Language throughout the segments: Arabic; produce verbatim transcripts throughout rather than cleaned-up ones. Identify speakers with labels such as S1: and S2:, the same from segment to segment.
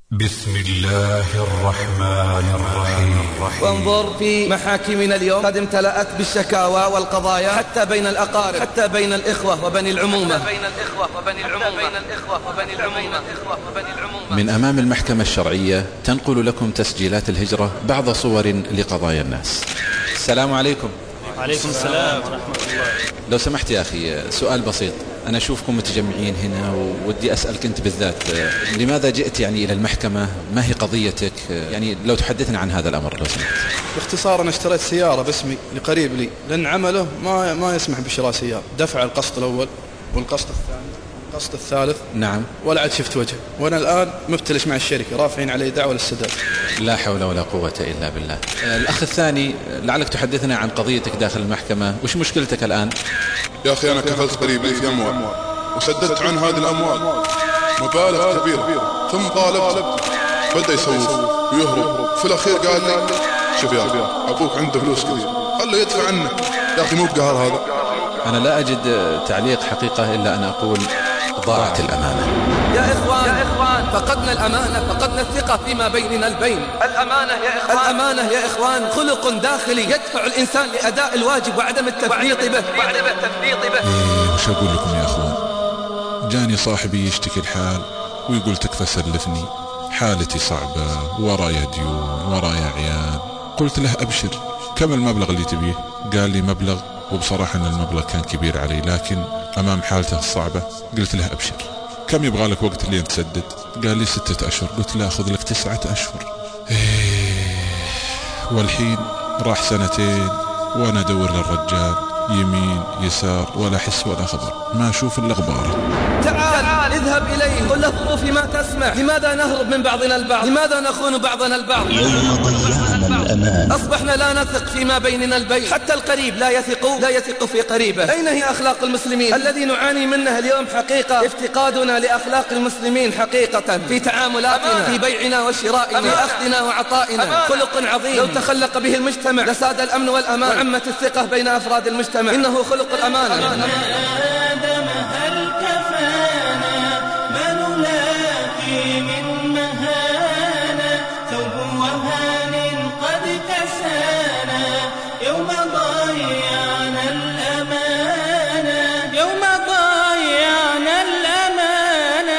S1: بسم الله الرحمن الرحيم.
S2: وانظر في محاكمنا اليوم قد امتلأت بالشكاوى والقضايا حتى بين الأقارب، حتى بين الإخوة وبني العمومة.
S3: من أمام المحكمة الشرعية تنقل لكم تسجيلات الهجرة بعض صور لقضايا الناس. السلام عليكم.
S4: وعليكم السلام ورحمة الله.
S3: لو سمحت يا أخي سؤال بسيط، أنا أشوفكم متجمعين هنا وودي أسألك أنت بالذات، لماذا جئت يعني إلى المحكمة؟ ما هي قضيتك؟ يعني لو تحدثنا عن هذا الأمر لو سمحت.
S5: باختصار أنا اشتريت سيارة باسمي لقريب لي، لأن عمله ما ما يسمح بشراء سيارة، دفع القسط الأول والقسط الثاني والقسط الثالث.
S3: نعم.
S5: ولا عاد شفت وجهه، وأنا الآن مبتلش مع الشركة، رافعين علي دعوة للسداد.
S3: لا حول ولا قوة إلا بالله. الأخ الثاني لعلك تحدثنا عن قضيتك داخل المحكمة، وش مشكلتك الآن؟
S6: يا أخي أنا كفلت قريب لي في أموال وسددت عن هذه الأموال مبالغ كبيرة، ثم طالبت بدأ يسوف ويهرب، في الأخير قال لي شوف يا أخي أبوك عنده فلوس كثير، خله يدفع عنه. يا أخي مو بقهر هذا.
S3: أنا لا أجد تعليق حقيقة إلا أن أقول ضاعت الأمانة.
S2: يا إخوان يا إخوان فقدنا الأمانة، فقدنا الثقة فيما بيننا البين. الأمانة يا إخوان الأمانة يا إخوان خلق داخلي يدفع الإنسان لأداء الواجب وعدم التفريط به وعدم التفريط به.
S7: إيه وش أقول لكم يا أخوان، جاني صاحبي يشتكي الحال ويقول تكفى سلفني، حالتي صعبة، ورايا ديون ورايا عيال. قلت له أبشر، كم المبلغ اللي تبيه؟ قال لي مبلغ، وبصراحة أن المبلغ كان كبير علي، لكن أمام حالته الصعبة قلت له أبشر. كم يبغى لك وقت اللي تسدد؟ قال لي ستة أشهر. قلت له أخذ لك تسعة أشهر. إيه والحين راح سنتين وأنا أدور للرجال يمين يسار ولا حس ولا خبر، ما أشوف إلا غباره.
S2: تعال اذهب إليه، قل له ظروفي ما تسمح، لماذا نهرب من بعضنا البعض، لماذا نخون بعضنا البعض؟
S8: يوم ضيعنا الأمان.
S2: أصبحنا لا نثق فيما بيننا البين، حتى القريب لا يثق لا يثق في قريبه. أين هي أخلاق المسلمين الذي نعاني منها اليوم؟ حقيقة افتقادنا لأخلاق المسلمين حقيقة في تعاملاتنا، في بيعنا وشرائنا، في أخذنا وعطائنا. خلق عظيم لو تخلق به المجتمع لساد الأمن والأمان وعمت الثقة بين أفراد المجتمع. إنه خلق الأمانة.
S9: آدم هل كفانا ما نلاقي من مهانا، ثوب وهان قد كسانا يوم ضيعنا الأمانة، يوم ضيعنا الأمانة.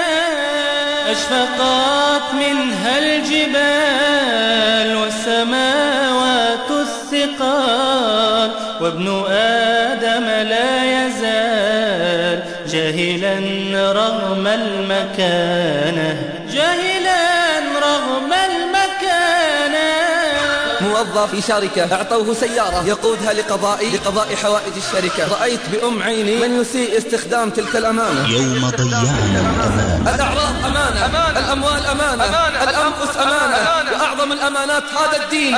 S9: أشفقت منها الجبال والسماوات الثقال، وابن آدم لا يزال جاهلا رغم المكانة، جاهلا رغم المكانة.
S2: موظف في شركة أعطوه سيارة يقودها لقضاء لقضاء حوائج الشركة. رأيت بأم عيني من يسيء استخدام تلك الأمانة.
S8: يوم ضيعنا الأمان.
S2: الأعراض أمانة، أمانة. الأموال أمانة، أمانة. الأنفس أمانة، أمانة. وأعظم الأمانات هذا الدين.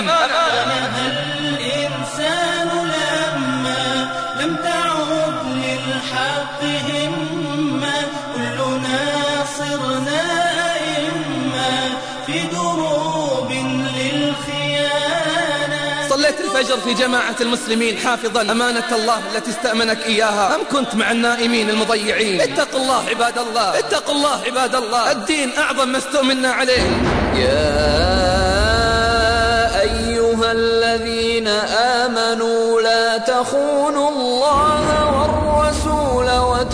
S9: الإنسان لما لم تعد للحق همة، كلنا صرنا أئمة في دروب للخيانة.
S2: صليت الفجر في جماعة المسلمين حافظا أمانة الله التي استأمنك إياها، أم كنت مع النائمين المضيعين؟ اتقوا الله عباد الله، اتقوا الله عباد الله. الدين أعظم ما استؤمنا عليه.
S10: يا أيها الذين آمنوا لا تخونوا الله والرسول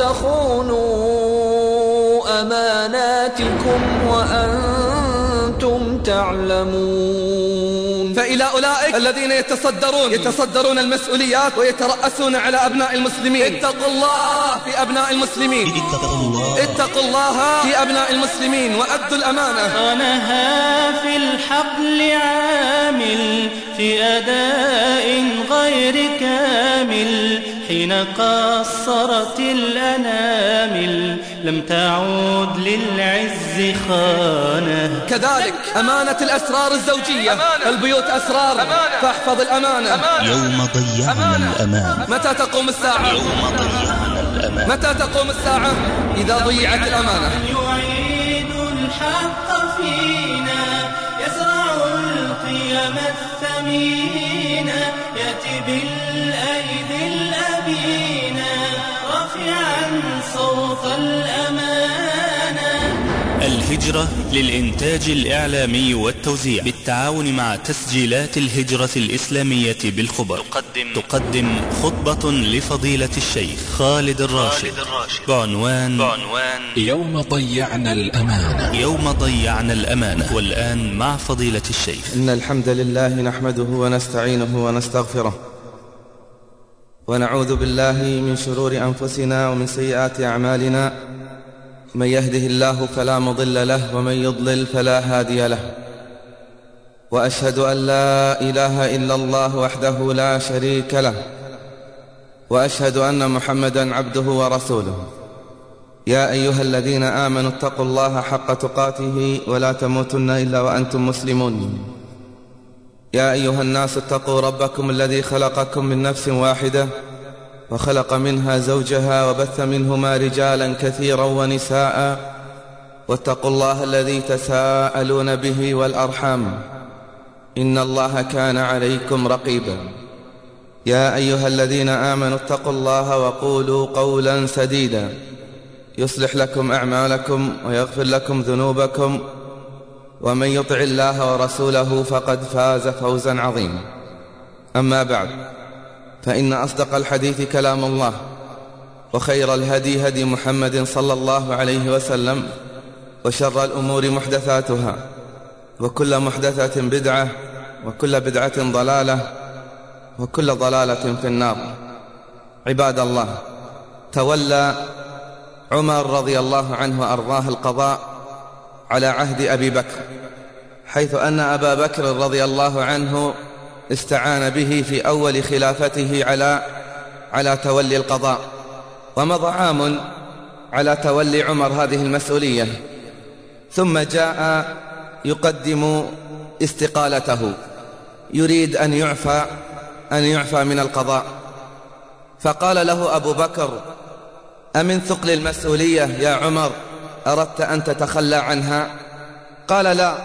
S10: وتخونوا أماناتكم وأنتم تعلمون.
S2: فإلى أولئك الذين يتصدرون يتصدرون المسؤوليات ويترأسون على أبناء المسلمين، اتقوا الله في أبناء المسلمين،
S8: اتقوا الله
S2: اتقوا الله في أبناء المسلمين وأدوا الأمانة.
S9: صانها في الحقل عامل في أداء غير كامل، حين قصرت الأنامل لم تعود للعز خانة.
S2: كذلك أمانة الأسرار الزوجية، أمانة. البيوت أسرار، أمانة. فاحفظ الأمانة. أمانة.
S8: يوم ضيعنا الأمان.
S2: متى تقوم الساعة؟
S8: يوم ضيعنا الأمان.
S2: متى تقوم الساعة؟ إذا ضيعت الأمانة.
S9: يعيد الحق فينا، يزرع القيم الثمينة، يأتي بالأيدي الأمينة رافعا صوت الأمانة.
S11: الهجرة للإنتاج الإعلامي والتوزيع بالتعاون مع تسجيلات الهجرة الإسلامية بالخبر تقدم, تقدم خطبة لفضيلة الشيخ خالد الراشد بعنوان, بعنوان
S1: يوم ضيعنا الأمانة.
S11: يوم ضيعنا الأمانة. والآن مع فضيلة الشيخ.
S2: إن الحمد لله نحمده ونستعينه ونستغفره ونعوذ بالله من شرور أنفسنا ومن سيئات أعمالنا. من يهده الله فلا مضل له ومن يضلل فلا هادي له. وأشهد أن لا إله إلا الله وحده لا شريك له وأشهد أن محمدا عبده ورسوله. يا أيها الذين آمنوا اتقوا الله حق تقاته ولا تموتن إلا وأنتم مسلمون. يا أيها الناس اتقوا ربكم الذي خلقكم من نفس واحدة وخلق منها زوجها وبث منهما رجالا كثيرا ونساء واتقوا الله الذي تساءلون به والأرحام إن الله كان عليكم رقيبا. يا أيها الذين آمنوا اتقوا الله وقولوا قولا سديدا يصلح لكم أعمالكم ويغفر لكم ذنوبكم ومن يطع الله ورسوله فقد فاز فوزا عظيما. أما بعد، فإن أصدق الحديث كلام الله وخير الهدي هدي محمد صلى الله عليه وسلم وشر الأمور محدثاتها وكل محدثة بدعة وكل بدعة ضلالة وكل ضلالة في النار. عباد الله، تولى عمر رضي الله عنه وأرضاه القضاء على عهد أبي بكر، حيث أن أبا بكر رضي الله عنه استعان به في أول خلافته على على تولي القضاء. ومضى عام على تولي عمر هذه المسؤولية، ثم جاء يقدم استقالته، يريد أن يعفى أن يعفى من القضاء. فقال له أبو بكر: أمن ثقل المسؤولية يا عمر أردت أن تتخلى عنها؟ قال: لا،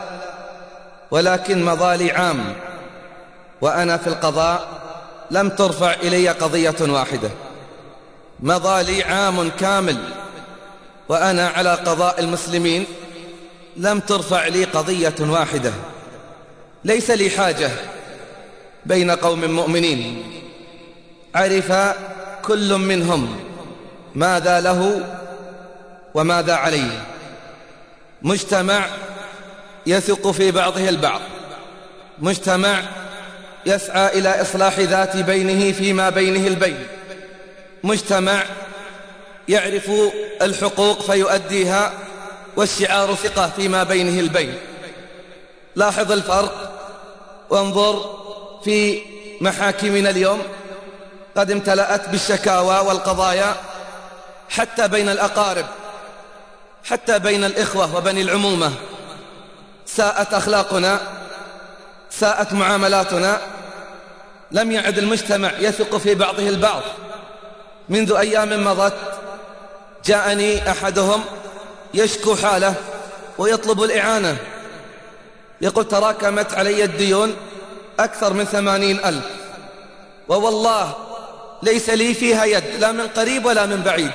S2: ولكن مضى لي عام وأنا في القضاء لم ترفع إلي قضية واحدة. مضى لي عام كامل وأنا على قضاء المسلمين لم ترفع لي قضية واحدة. ليس لي حاجة بين قوم مؤمنين عرف كل منهم ماذا له وماذا عليه، مجتمع يثق في بعضه البعض، مجتمع يسعى إلى إصلاح ذات بينه فيما بينه البين، مجتمع يعرف الحقوق فيؤديها والشعار ثقة فيما بينه البين. لاحظ الفرق وانظر في محاكمنا اليوم، قد امتلأت بالشكاوى والقضايا حتى بين الأقارب، حتى بين الإخوة وبني العمومة. ساءت أخلاقنا، ساءت معاملاتنا، لم يعد المجتمع يثق في بعضه البعض. منذ أيام مضت جاءني أحدهم يشكو حاله ويطلب الإعانة، يقول: تراكمت علي الديون أكثر من ثمانين ألف، ووالله ليس لي فيها يد لا من قريب ولا من بعيد،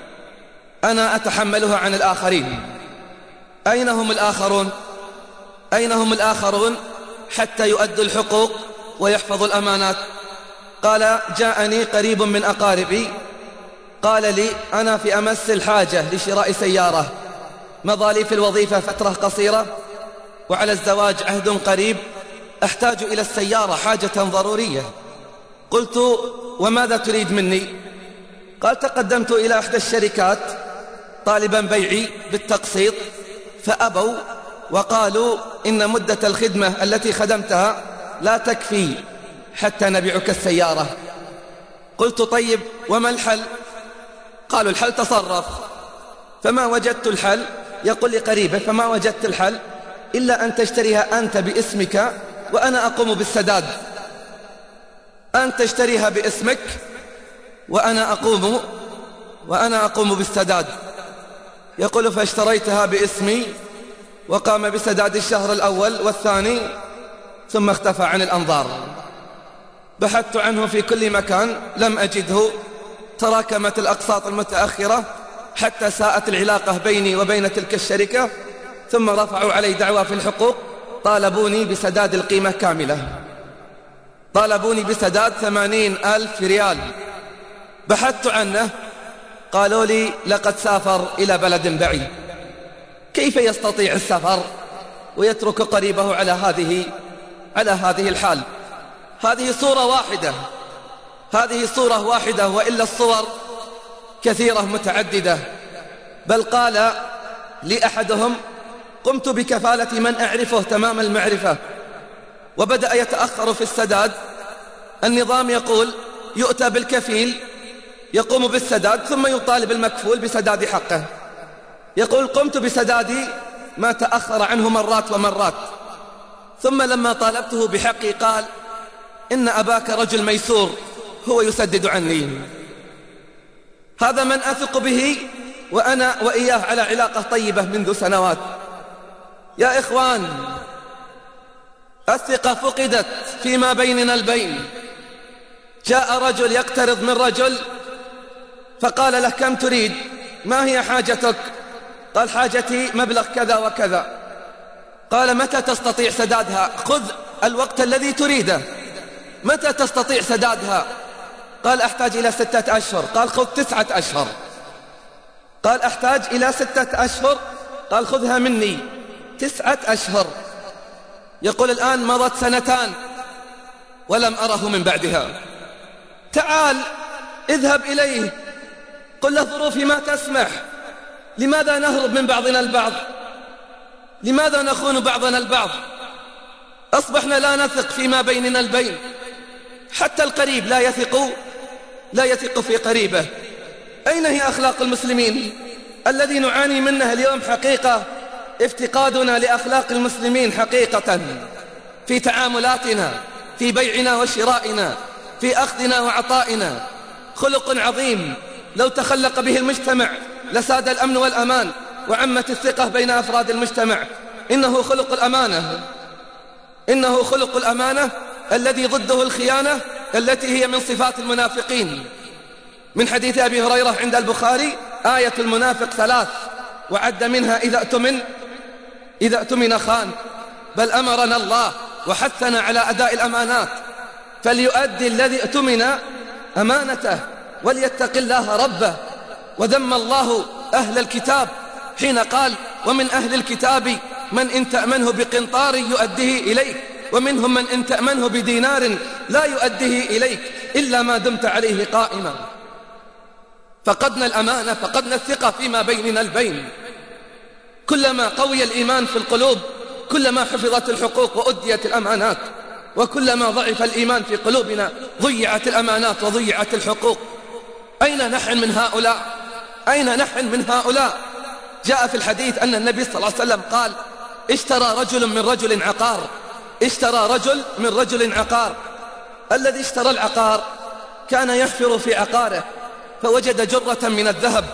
S2: أنا أتحملها عن الآخرين. أين هم الآخرون؟ أين هم الآخرون حتى يؤدوا الحقوق ويحفظوا الأمانات؟ قال: جاءني قريب من أقاربي قال لي: أنا في أمس الحاجة لشراء سيارة، مضى لي في الوظيفة فترة قصيرة وعلى الزواج عهد قريب، أحتاج إلى السيارة حاجة ضرورية. قلت: وماذا تريد مني؟ قال: تقدمت إلى إحدى الشركات طالبا بيعي بالتقسيط فأبوا وقالوا إن مدة الخدمة التي خدمتها لا تكفي حتى نبيعك السيارة. قلت: طيب وما الحل؟ قالوا: الحل تصرف. فما وجدت الحل، يقول لي قريبه، فما وجدت الحل إلا أن تشتريها أنت باسمك وأنا أقوم بالسداد. أن تشتريها باسمك وأنا أقوم وأنا أقوم بالسداد. يقول: فاشتريتها باسمي وقام بسداد الشهر الأول والثاني ثم اختفى عن الأنظار. بحثت عنه في كل مكان لم أجده، تراكمت الأقساط المتأخرة حتى ساءت العلاقة بيني وبين تلك الشركة ثم رفعوا علي دعوى في الحقوق، طالبوني بسداد القيمة كاملة، طالبوني بسداد ثمانين ألف ريال. بحثت عنه، قالوا لي لقد سافر إلى بلد بعيد. كيف يستطيع السفر ويترك قريبه على هذه على هذه الحال؟ هذه صورة واحدة، هذه صورة واحدة، وإلا الصور كثيرة متعددة. بل قال لأحدهم: قمت بكفالة من أعرفه تمام المعرفة، وبدأ يتأخر في السداد. النظام يقول يؤتى بالكفيل يقوم بالسداد ثم يطالب المكفول بسداد حقه. يقول: قمت بسدادي ما تأخر عنه مرات ومرات، ثم لما طالبته بحقي قال: إن أباك رجل ميسور، هو يسدد عني. هذا من أثق به وأنا وإياه على علاقة طيبة منذ سنوات. يا إخوان، الثقة فقدت فيما بيننا البين. جاء رجل يقترض من رجل فقال له: كم تريد؟ ما هي حاجتك؟ قال: حاجتي مبلغ كذا وكذا. قال: متى تستطيع سدادها؟ خذ الوقت الذي تريده. متى تستطيع سدادها؟ قال: أحتاج إلى ستة أشهر. قال: خذ تسعة أشهر. قال: أحتاج إلى ستة أشهر. قال: خذها مني تسعة أشهر. يقول: الآن مضت سنتان ولم أره من بعدها. تعال اذهب إليه، قل له: ظروفي ما تسمح. لماذا نهرب من بعضنا البعض؟ لماذا نخون بعضنا البعض؟ أصبحنا لا نثق فيما بيننا البين. حتى القريب لا يثق لا يثق في قريبه. أين هي أخلاق المسلمين؟ الذي نعاني منها اليوم حقيقة افتقادنا لأخلاق المسلمين حقيقة، في تعاملاتنا، في بيعنا وشرائنا، في أخذنا وعطائنا. خلق عظيم لو تخلق به المجتمع لساد الأمن والأمان وعمت الثقة بين أفراد المجتمع. إنه خلق الأمانة، إنه خلق الأمانة الذي ضده الخيانة التي هي من صفات المنافقين. من حديث أبي هريرة عند البخاري: آية المنافق ثلاث، وعد منها إذا أتمن إذا أتمن خان. بل أمرنا الله وحثنا على أداء الأمانات، فليؤدي الذي أتمن أمانته وليتق الله ربه. وذم الله أهل الكتاب حين قال: ومن أهل الكتاب من إن تأمنه بقنطار يؤديه إليك، ومنهم من إن تأمنه بدينار لا يؤديه إليك إلا ما دمت عليه قائما. فقدنا الأمانة، فقدنا الثقة فيما بيننا البين. كلما قوي الإيمان في القلوب كلما حفظت الحقوق وأديت الأمانات، وكلما ضعف الإيمان في قلوبنا ضيعت الأمانات وضيعت الحقوق. أين نحن من هؤلاء؟ أين نحن من هؤلاء؟ جاء في الحديث أن النبي صلى الله عليه وسلم قال: اشترى رجل من رجل عقار، اشترى رجل من رجل عقار. الذي اشترى العقار كان يحفر في عقاره فوجد جرة من الذهب،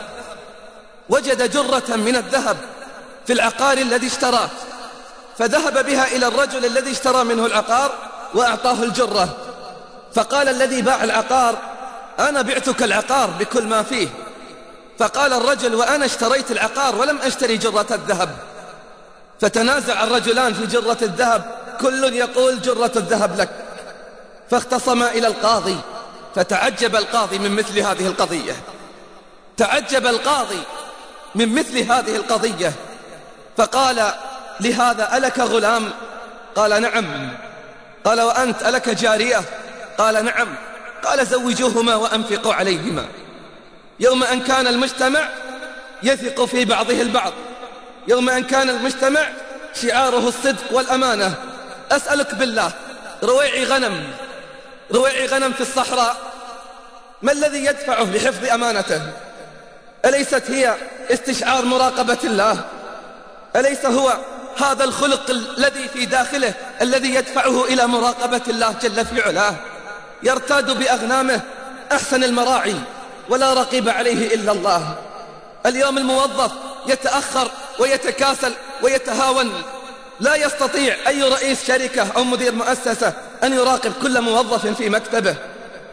S2: وجد جرة من الذهب في العقار الذي اشتراه، فذهب بها إلى الرجل الذي اشترى منه العقار وأعطاه الجرة. فقال الذي باع العقار: أنا بعتك العقار بكل ما فيه. فقال الرجل: وأنا اشتريت العقار ولم أشتري جرة الذهب. فتنازع الرجلان في جرة الذهب، كل يقول جرة الذهب لك. فاختصما إلى القاضي، فتعجب القاضي من مثل هذه القضية، تعجب القاضي من مثل هذه القضية. فقال لهذا: ألك غلام؟ قال: نعم. قال: وأنت ألك جارية؟ قال: نعم. قال: زوجوهما وأنفقوا عليهما. يوم أن كان المجتمع يثق في بعضه البعض، يوم أن كان المجتمع شعاره الصدق والأمانة. أسألك بالله، رويع غنم رويع غنم في الصحراء، ما الذي يدفعه لحفظ أمانته؟ أليست هي استشعار مراقبة الله؟ أليس هو هذا الخلق الذي في داخله الذي يدفعه إلى مراقبة الله جل في علاه؟ يرتاد بأغنامه أحسن المراعي ولا رقيب عليه إلا الله. اليوم الموظف يتأخر ويتكاسل ويتهاون، لا يستطيع أي رئيس شركة أو مدير مؤسسة أن يراقب كل موظف في مكتبه.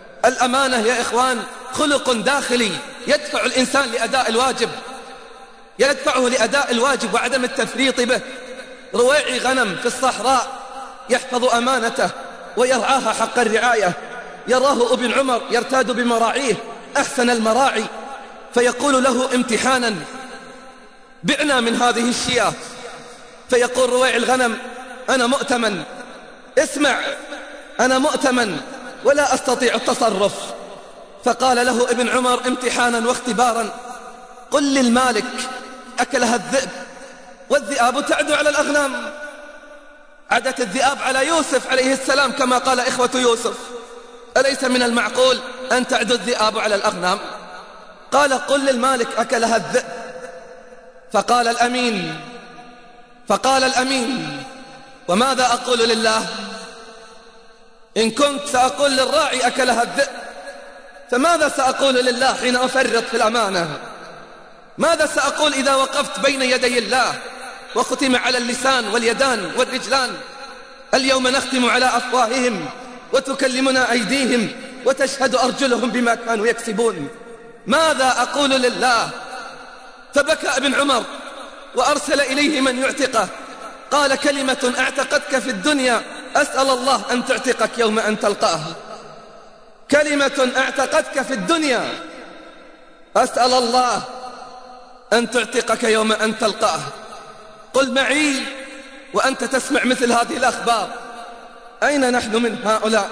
S2: الأمانة يا إخوان خلق داخلي يدفع الإنسان لأداء الواجب. يدفعه لأداء الواجب وعدم التفريط به. رويع غنم في الصحراء يحفظ أمانته ويرعاها حق الرعاية. يراه ابن عمر يرتاد بمراعيه أحسن المراعي، فيقول له امتحانا: بعنا من هذه الشياه. فيقول رويع الغنم: أنا مؤتمن، اسمع، أنا مؤتمن ولا أستطيع التصرف. فقال له ابن عمر امتحانا واختبارا: قل للمالك أكلها الذئب والذئاب تعدو على الأغنام. عدت الذئاب على يوسف عليه السلام كما قال إخوة يوسف، أليس من المعقول أن تعدو الذئاب على الأغنام؟ قال: قل للمالك أكلها الذئب. فقال الأمين فقال الأمين وماذا أقول لله؟ إن كنت سأقول للراعي أكلها الذئب، فماذا سأقول لله حين أفرط في الأمانة؟ ماذا سأقول إذا وقفت بين يدي الله وختم على اللسان واليدان والرجلان؟ اليوم نختم على أفواههم وتكلمنا أيديهم وتشهد أرجلهم بما كانوا يكسبون. ماذا أقول لله؟ فبكى ابن عمر وأرسل إليه من يعتقه. قال: كلمة أعتقتك في الدنيا أسأل الله أن تعتقك يوم أن تلقاه. كلمة أعتقتك في الدنيا أسأل الله أن تعتقك يوم أن تلقاه. قل معي وأنت تسمع مثل هذه الأخبار: أين نحن من هؤلاء؟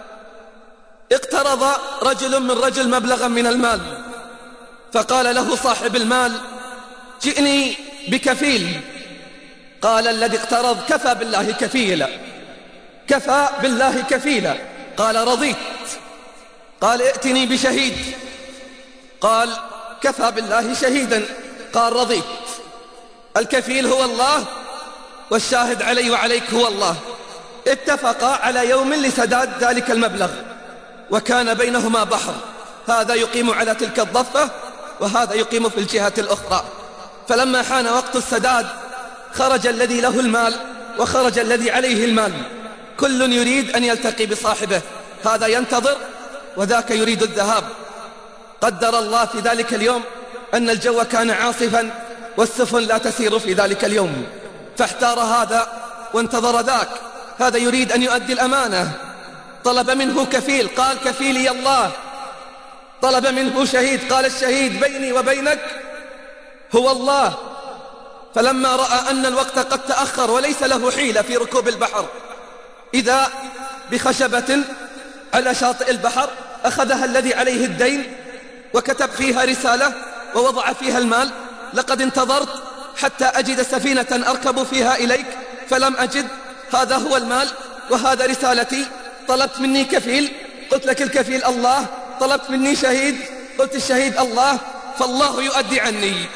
S2: اقترض رجل من رجل مبلغا من المال، فقال له صاحب المال: جئني بكفيل. قال الذي اقترض: كفى بالله كفيلا، كفى بالله كفيلا. قال: رضيت. قال: ائتني بشهيد. قال: كفى بالله شهيدا. قال: رضيت. الكفيل هو الله والشاهد علي وعليك هو الله. اتفقا على يوم لسداد ذلك المبلغ، وكان بينهما بحر، هذا يقيم على تلك الضفة وهذا يقيم في الجهة الأخرى. فلما حان وقت السداد خرج الذي له المال وخرج الذي عليه المال، كل يريد أن يلتقي بصاحبه، هذا ينتظر وذاك يريد الذهاب. قدر الله في ذلك اليوم أن الجو كان عاصفا والسفن لا تسير في ذلك اليوم، فاحتار هذا وانتظر ذاك. هذا يريد أن يؤدي الأمانة، طلب منه كفيل، قال: كفيلي الله. طلب منه شهيد، قال: الشهيد بيني وبينك هو الله. فلما رأى أن الوقت قد تأخر وليس له حيلة في ركوب البحر، إذا بخشبة على شاطئ البحر أخذها الذي عليه الدين وكتب فيها رسالة ووضع فيها المال: لقد انتظرت حتى أجد سفينة أركب فيها إليك فلم أجد، هذا هو المال وهذا رسالتي. طلبت مني كفيل، قلت لك الكفيل الله. طلبت مني شهيد، قلت الشهيد الله. فالله يؤدي عني،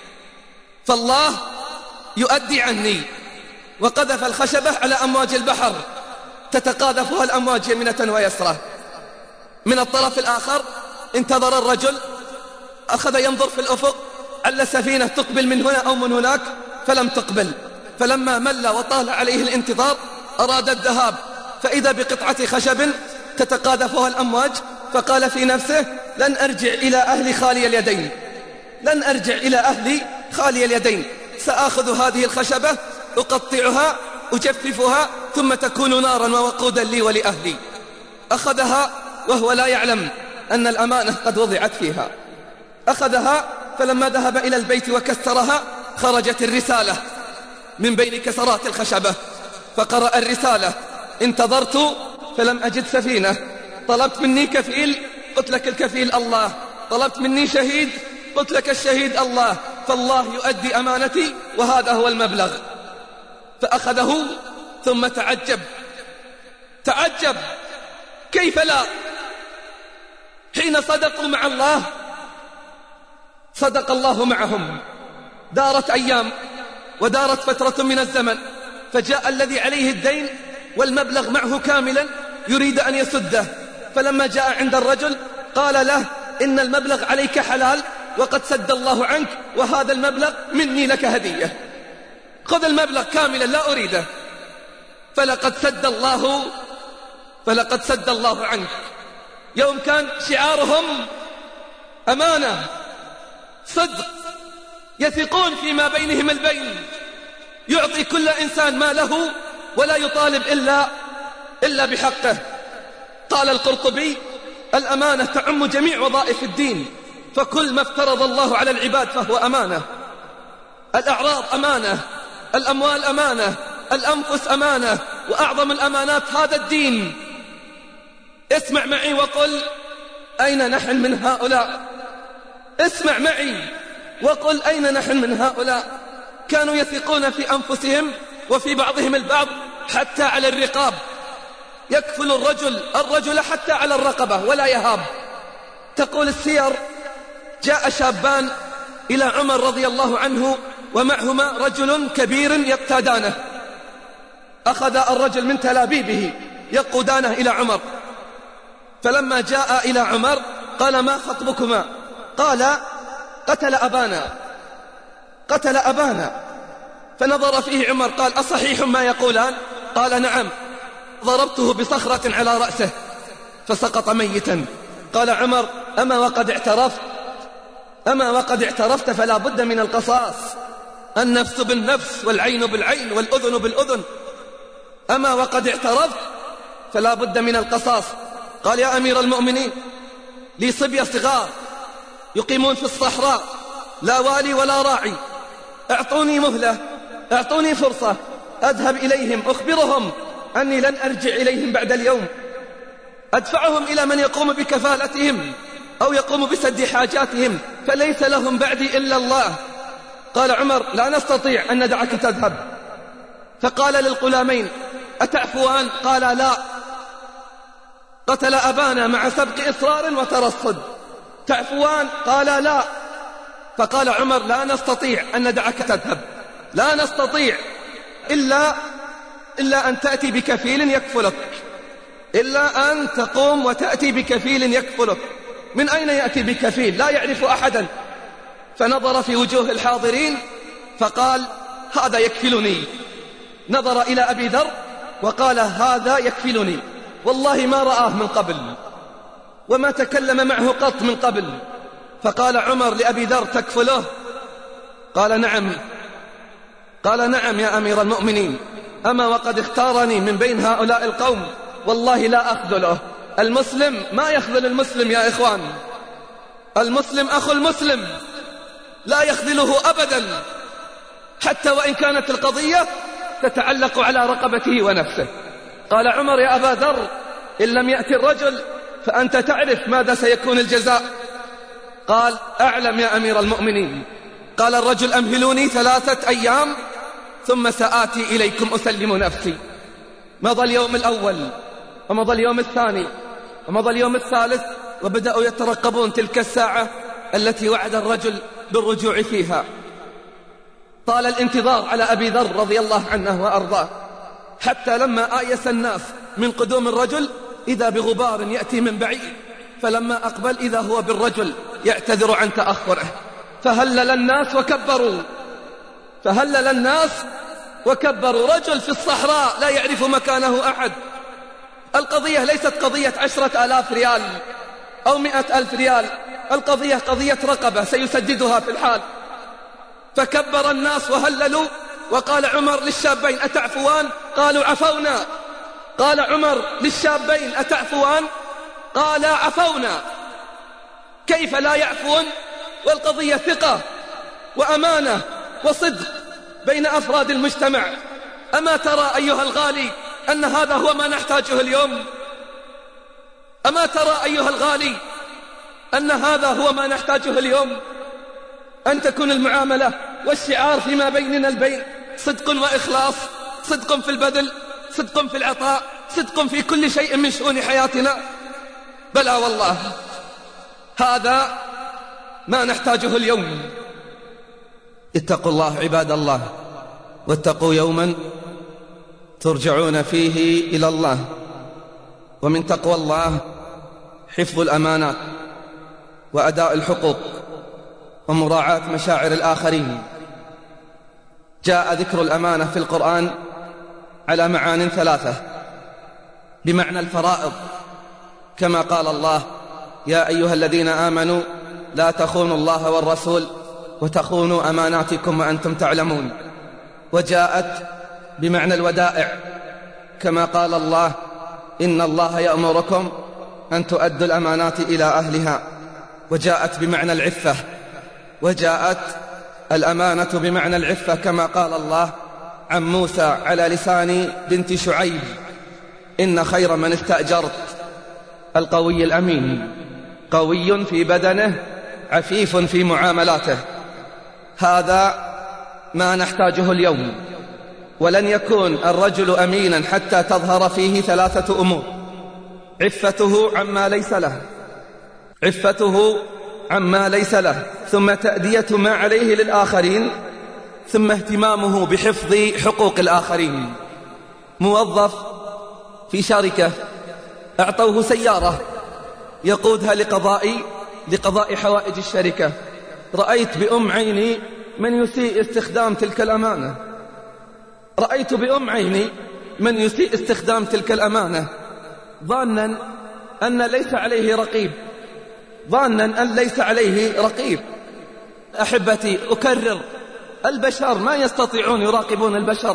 S2: فالله يؤدي عني. وقذف الخشبة على أمواج البحر تتقاذفها الأمواج يمنة ويسرى. من الطرف الآخر انتظر الرجل، أخذ ينظر في الأفق على سفينة تقبل من هنا أو من هناك فلم تقبل. فلما مل وطال عليه الانتظار أراد الذهاب، فإذا بقطعة خشب تتقاذفها الأمواج، فقال في نفسه: لن أرجع إلى أهلي خالي اليدين، لن أرجع إلى أهلي خالي اليدين، سآخذ هذه الخشبة أقطعها أجففها ثم تكون نارا ووقودا لي ولأهلي. أخذها وهو لا يعلم أن الأمانة قد وضعت فيها. أخذها، فلما ذهب إلى البيت وكسرها خرجت الرسالة من بين كسرات الخشبة، فقرأ الرسالة: انتظرت فلم أجد سفينة، طلبت مني كفيل، قلت لك الكفيل الله، طلبت مني شهيد، قلت لك الشهيد الله، فالله يؤدي أمانتي وهذا هو المبلغ. فأخذه ثم تعجب تعجب كيف لا؟ حين صدقوا مع الله صدق الله معهم. دارت أيام ودارت فترة من الزمن، فجاء الذي عليه الدين والمبلغ معه كاملا يريد أن يسده، فلما جاء عند الرجل قال له: إن المبلغ عليك حلال وقد سد الله عنك، وهذا المبلغ مني لك هدية، خذ المبلغ كاملا لا أريده. فلقد سد الله فلقد سد الله عنك. يوم كان شعارهم أمانة، صدق، يثقون فيما بينهم البين، يعطي كل إنسان ما له ولا يطالب إلا, إلا بحقه. قال القرطبي: الأمانة تعم جميع وظائف الدين، فكل ما افترض الله على العباد فهو أمانة. الأعراض أمانة، الأموال أمانة، الأنفس أمانة، وأعظم الأمانات هذا الدين. اسمع معي وقل: أين نحن من هؤلاء؟ اسمع معي وقل: أين نحن من هؤلاء؟ كانوا يثقون في أنفسهم وفي بعضهم البعض حتى على الرقاب، يكفل الرجل الرجل حتى على الرقبة ولا يهاب. تقول السير: جاء شابان إلى عمر رضي الله عنه ومعهما رجل كبير يقتادانه. أخذ الرجل من تلابيبه يقودانه إلى عمر، فلما جاء إلى عمر قال: ما خطبكما؟ قال: قتل أبانا قتل أبانا. فنظر فيه عمر قال: أصحيح ما يقولان؟ قال: نعم، ضربته بصخرة على رأسه فسقط ميتا. قال عمر: أما وقد اعترفت أما وقد اعترفت فلا بد من القصاص، النفس بالنفس والعين بالعين والأذن بالأذن. أما وقد اعترفت فلا بد من القصاص. قال: يا أمير المؤمنين، لي صبية صغار يقيمون في الصحراء، لا والي ولا راعي، اعطوني مهلة، اعطوني فرصة أذهب إليهم أخبرهم أني لن أرجع إليهم بعد اليوم، أدفعهم إلى من يقوم بكفالتهم أو يقوم بسد حاجاتهم، فليس لهم بعدي إلا الله. قال عمر: لا نستطيع أن ندعك تذهب. فقال للغلامين: أتعفوان؟ قال: لا، قتل أبانا مع سبق إصرار وترصد، تعفوان؟ قال: لا. فقال عمر: لا نستطيع أن ندعك تذهب، لا نستطيع إلا, إلا أن تأتي بكفيل يكفلك، إلا أن تقوم وتأتي بكفيل يكفلك. من أين يأتي بكفيل؟ لا يعرف أحدا. فنظر في وجوه الحاضرين فقال: هذا يكفلني. نظر إلى أبي ذر وقال: هذا يكفلني. والله ما رآه من قبل وما تكلم معه قط من قبل. فقال عمر لأبي ذر: تكفله؟ قال: نعم. قال: نعم يا أمير المؤمنين، أما وقد اختارني من بين هؤلاء القوم، والله لا أخذله. المسلم ما يخذل المسلم يا إخوان، المسلم أخو المسلم لا يخذله أبدا، حتى وإن كانت القضية تتعلق على رقبته ونفسه. قال عمر: يا أبا ذر، إن لم يأتي الرجل فأنت تعرف ماذا سيكون الجزاء. قال: أعلم يا أمير المؤمنين. قال الرجل: أمهلوني ثلاثة أيام ثم سآتي إليكم أسلم نفسي. مضى اليوم الأول ومضى اليوم الثاني ومضى اليوم الثالث، وبدأوا يترقبون تلك الساعة التي وعد الرجل بالرجوع فيها. طال الانتظار على أبي ذر رضي الله عنه وأرضاه، حتى لما آيس الناس من قدوم الرجل إذا بغبار يأتي من بعيد، فلما أقبل إذا هو بالرجل يعتذر عن تأخره. فهلل الناس وكبروا فهلل الناس وكبروا. رجل في الصحراء لا يعرف مكانه أحد. القضية ليست قضية عشرة آلاف ريال أو مئة ألف ريال، القضية قضية رقبة سيسددها في الحال. فكبر الناس وهللوا. وقال عمر للشابين: أتعفوان؟ قالوا: عفونا. قال عمر للشابين: أتعفوان؟ قال: عفونا. كيف لا يعفون والقضية ثقة وأمانة وصدق بين أفراد المجتمع؟ أما ترى أيها الغالي أن هذا هو ما نحتاجه اليوم؟ أما ترى أيها الغالي أن هذا هو ما نحتاجه اليوم؟ أن تكون المعاملة والشعار فيما بيننا البين صدق وإخلاص، صدق في البذل، صدق في العطاء، صدق في كل شيء من شؤون حياتنا. بلى والله، هذا ما نحتاجه اليوم. اتقوا الله عباد الله، واتقوا يوما ترجعون فيه إلى الله. ومن تقوى الله حفظ الأمانات وأداء الحقوق ومراعاة مشاعر الآخرين. جاء ذكر الأمانة في القرآن على معان ثلاثة، بمعنى الفرائض، كما قال الله: يا أيها الذين آمنوا لا تخونوا الله والرسول وتخونوا أماناتكم وأنتم تعلمون. وجاءت بمعنى الودائع كما قال الله إن الله يأمركم أن تؤدوا الأمانات إلى أهلها. وجاءت بمعنى العفة، وجاءت الأمانة بمعنى العفة كما قال الله عن موسى على لسان بنت شعيب إن خير من استأجرت القوي الأمين، قوي في بدنه عفيف في معاملاته. هذا ما نحتاجه اليوم. ولن يكون الرجل أمينا حتى تظهر فيه ثلاثة أمور: عفته عما ليس له، عفته عما ليس له، ثم تأدية ما عليه للآخرين، ثم اهتمامه بحفظ حقوق الآخرين. موظف في شركة أعطوه سيارة يقودها لقضاء لقضاء حوائج الشركة. رأيت بأم عيني من يسيء استخدام تلك الأمانة، رأيت بأم عيني من يسيء استخدام تلك الأمانة ظانا أن ليس عليه رقيب، ظانا أن ليس عليه رقيب. أحبتي أكرر، البشر ما يستطيعون يراقبون البشر،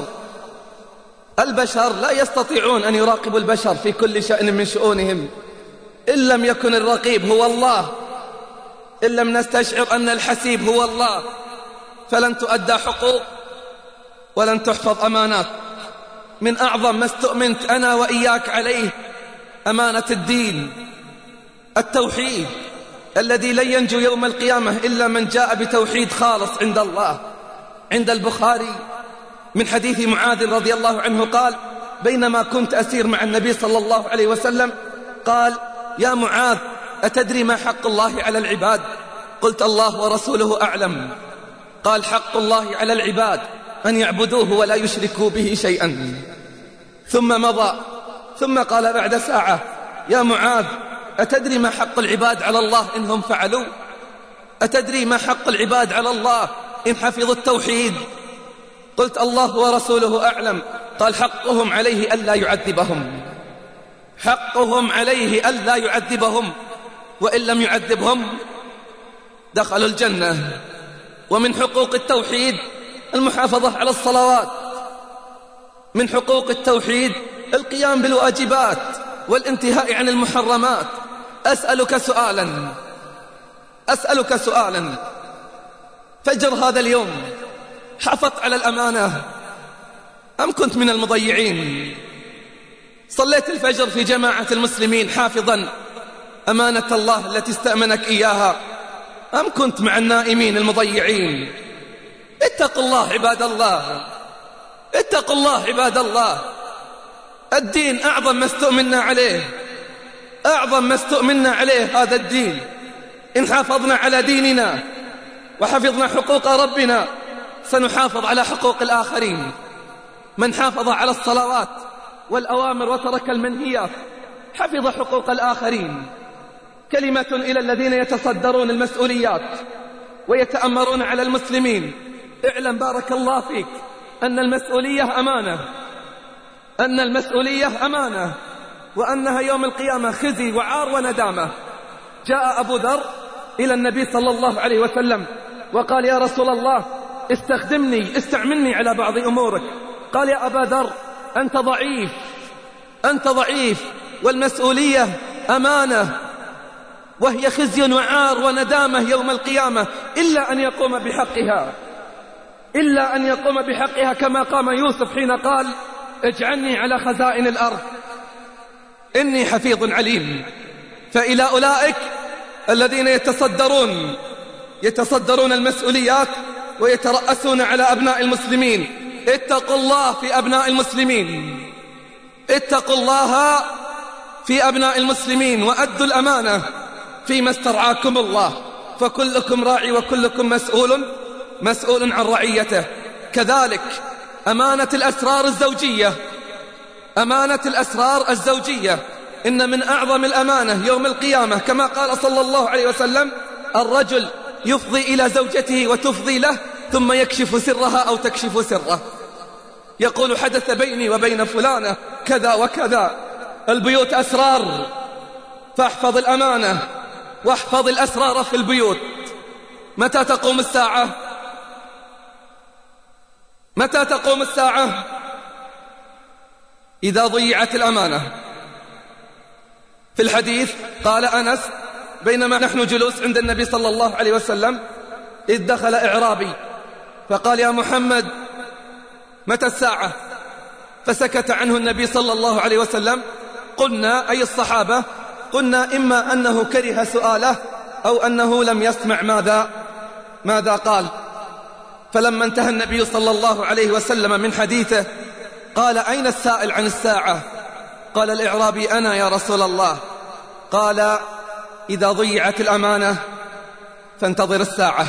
S2: البشر لا يستطيعون أن يراقبوا البشر في كل شأن من شؤونهم. إن لم يكن الرقيب هو الله، إن لم نستشعر أن الحسيب هو الله، فلن تؤدى حقوق ولن تحفظ أمانات. من أعظم ما استؤمنت أنا وإياك عليه أمانة الدين، التوحيد الذي لن ينجو يوم القيامة إلا من جاء بتوحيد خالص عند الله. عند البخاري من حديث معاذ رضي الله عنه قال بينما كنت أسير مع النبي صلى الله عليه وسلم قال يا معاذ أتدري ما حق الله على العباد؟ قلت الله ورسوله أعلم. قال حق الله على العباد أن يعبدوه ولا يشركوا به شيئا. ثم مضى، ثم قال بعد ساعة يا معاذ أتدري ما حق العباد على الله إنهم فعلوا؟ أتدري ما حق العباد على الله إن حفظوا التوحيد؟ قلت الله ورسوله أعلم. قال حقهم عليه ألا يعذبهم، حقهم عليه ألا يعذبهم، وإن لم يعذبهم دخلوا الجنة. ومن حقوق التوحيد المحافظة على الصلوات، من حقوق التوحيد القيام بالواجبات والانتهاء عن المحرمات. أسألك سؤالا أسألك سؤالا فجر هذا اليوم حافظت على الأمانة أم كنت من المضيعين؟ صليت الفجر في جماعة المسلمين حافظا أمانة الله التي استأمنك إياها أم كنت مع النائمين المضيعين؟ اتقوا الله عباد الله، اتقوا الله عباد الله. الدين أعظم ما استؤمنا عليه، أعظم ما استؤمنا عليه هذا الدين. إن حافظنا على ديننا وحفظنا حقوق ربنا سنحافظ على حقوق الآخرين. من حافظ على الصلوات والأوامر وترك المنهيات حفظ حقوق الآخرين. كلمة إلى الذين يتصدرون المسؤوليات ويتأمرون على المسلمين: اعلم بارك الله فيك أن المسؤولية أمانة، أن المسؤولية أمانة، وأنها يوم القيامة خزي وعار وندامة. جاء أبو ذر إلى النبي صلى الله عليه وسلم وقال يا رسول الله استخدمني استعملني على بعض أمورك. قال يا أبا ذر أنت ضعيف، أنت ضعيف، والمسؤولية أمانة وهي خزي وعار وندامة يوم القيامة، إلا أن يقوم بحقها، إلا أن يقوم بحقها كما قام يوسف حين قال اجعلني على خزائن الأرض إني حفيظ عليم. فإلى أولئك الذين يتصدرون يتصدرون المسؤوليات ويترأسون على أبناء المسلمين: اتقوا الله في أبناء المسلمين، اتقوا الله في أبناء المسلمين، وأدوا الأمانة فيما استرعاكم الله، فكلكم راعي وكلكم مسؤول مسؤول عن رعيته. كذلك أمانة الأسرار الزوجية، أمانة الأسرار الزوجية إن من أعظم الأمانة يوم القيامة كما قال صلى الله عليه وسلم: الرجل يفضي إلى زوجته وتفضي له ثم يكشف سرها أو تكشف سره، يقول حدث بيني وبين فلانة كذا وكذا. البيوت أسرار، فاحفظ الأمانة واحفظ الأسرار في البيوت. متى تقوم الساعة؟ متى تقوم الساعة؟ إذا ضيعت الأمانة. في الحديث قال أنس: بينما نحن جلوس عند النبي صلى الله عليه وسلم إذ دخل إعرابي فقال: يا محمد متى الساعة؟ فسكت عنه النبي صلى الله عليه وسلم. قلنا أي الصحابة؟ قلنا إما أنه كره سؤاله أو أنه لم يسمع ماذا ماذا قال. فلما انتهى النبي صلى الله عليه وسلم من حديثه قال: أين السائل عن الساعة؟ قال الإعرابي: أنا يا رسول الله. قال: إذا ضيعت الأمانة فانتظر الساعة.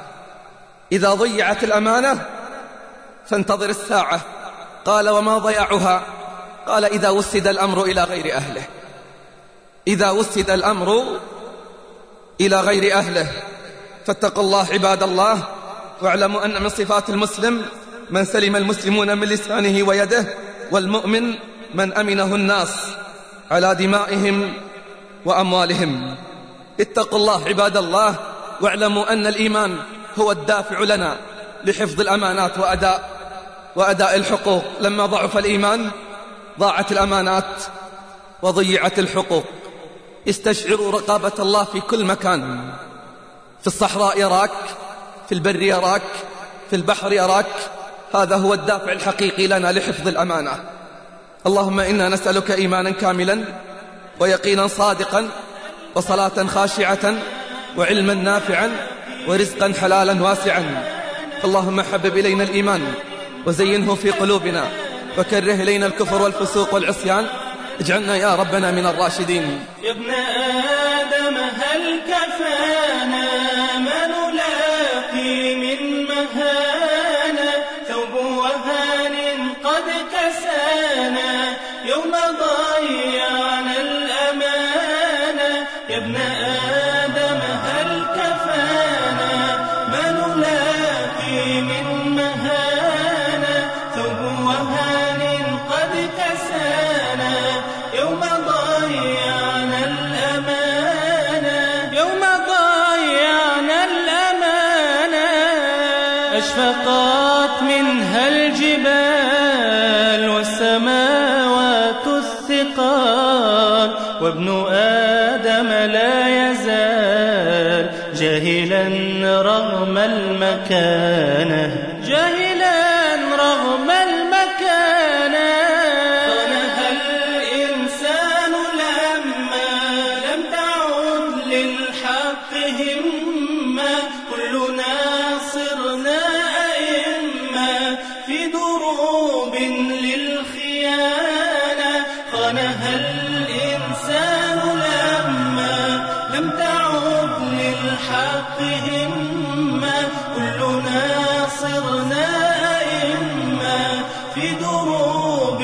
S2: إذا ضيعت الأمانة فانتظر الساعة. قال: وما ضياعها؟ قال: إذا وسد الأمر إلى غير أهله. إذا وسد الأمر إلى غير أهله. فاتقوا الله عباد الله، واعلموا أن من صفات المسلم من سلم المسلمون من لسانه ويده، والمؤمن من أمنه الناس على دمائهم وأموالهم. اتقوا الله عباد الله، واعلموا أن الإيمان هو الدافع لنا لحفظ الأمانات وأداء وأداء الحقوق. لما ضعف الإيمان ضاعت الأمانات وضيعت الحقوق. استشعروا رقابة الله في كل مكان. في الصحراء يراك، في البر يراك، في البحر يراك. هذا هو الدافع الحقيقي لنا لحفظ الأمانة. اللهم إنا نسألك إيمانا كاملا ويقينا صادقا وصلاة خاشعة وعلما نافعا ورزقا حلالا واسعا. اللهم حبب إلينا الإيمان وزينه في قلوبنا وكره إلينا الكفر والفسوق والعصيان. اجعلنا يا ربنا من الراشدين.
S9: يا ابن آدم هل كفانا ما نلاقي من مهانة؟ ثوب وهان قد كسانا يوم ضيعنا الأمانة. يا ابن آدم هل كفانا ما نلاقي من مهانة؟ ثوب وهان قد كسانا يوم ضيعنا الأمانة. يوم ضيعنا الأمانة. أشفقت منها الجبال والسماوات الثقال، وابن آدم لا يزال جاهلا رغم المكانة. جاهلا رغم المكانة. فنهى الإنسان لما لم تعد للحق همة. كلنا صرنا أئمة في دروب للخيانة. فنهى الإنسان لما لم تعد للحق همة. كلنا صرنا أئمة في دروب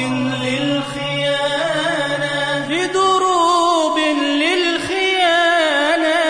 S9: للخيانة. في دروب للخيانة.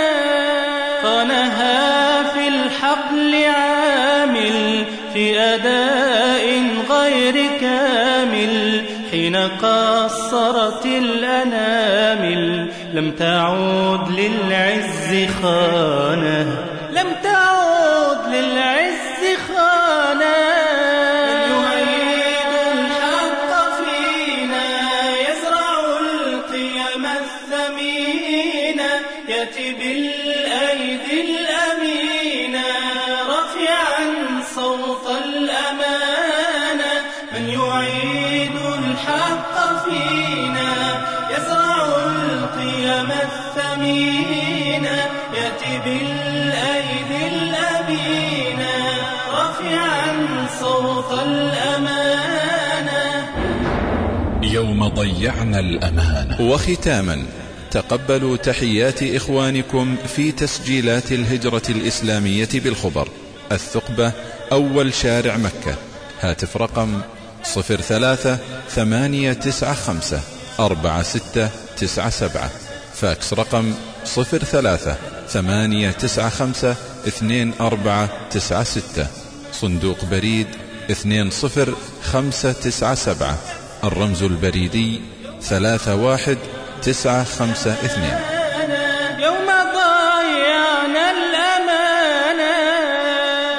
S9: فنهى في الحقل عامل في أداء غير كامل. حين قصرت الأنامل لم تعود للعز خانة. لم تعود للعز خانة. من يعيد الحق فينا يزرع القيم الثمينة. يأتي بالأيدي الأمينة رافعا صوت الأمانة. من يعيد الحق فينا يزرع القيم الثمينة. يأتي بالأيدي الأمينة رافعا صوت الأمانة.
S1: يوم ضيعنا الأمانة.
S3: وختاما، تقبلوا تحيات إخوانكم في تسجيلات الهجرة الإسلامية بالخبر، الثقبة، أول شارع مكة. هاتف رقم صفر ثلاثة ثمانية تسعة خمسة أربعة ستة تسعة سبعة. فاكس رقم صفر ثلاثة ثمانية تسعة خمسة اثنين أربعة تسعة ستة. صندوق بريد اثنين صفر خمسة تسعة سبعة. الرمز البريدي ثلاثة واحد تسعة خمسة اثنين.
S9: يوم ضيعنا الأمانة.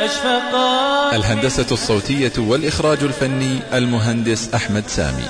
S9: أشفقا.
S3: الهندسة الصوتية والإخراج الفني المهندس أحمد سامي.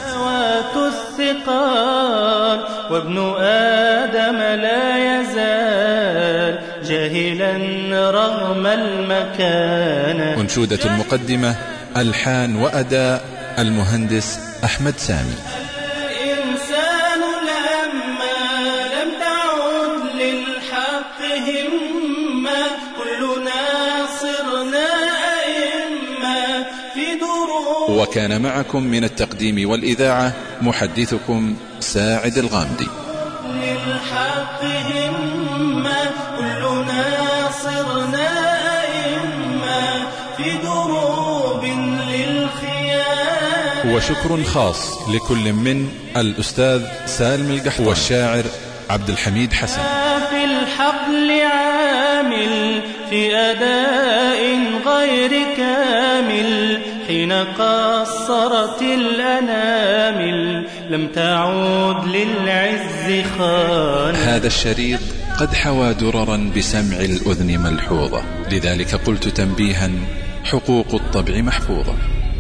S9: الثقال وابن آدم لا يزال جاهلا رغم المكان.
S3: أنشودة المقدمة ألحان وأداء المهندس أحمد سامي.
S9: الإنسان لما لم تعد للحق همة كلنا صرنا أئمة في دروب.
S3: وكان معكم من التقديم والإذاعة محدثكم ساعد الغامدي.
S9: للحق همة كلنا صرنا أئمة في دروب للخيام.
S3: وشكر خاص لكل من الأستاذ سالم القحطاني والشاعر عبد الحميد حسن.
S9: في الحقل عامل في أداء غير كامل حين قصرت الأنامل لم تعود للعز خان.
S3: هذا الشريط قد حوى دررا بسمع الأذن ملحوظة، لذلك قلت تنبيها: حقوق الطبع محفوظة.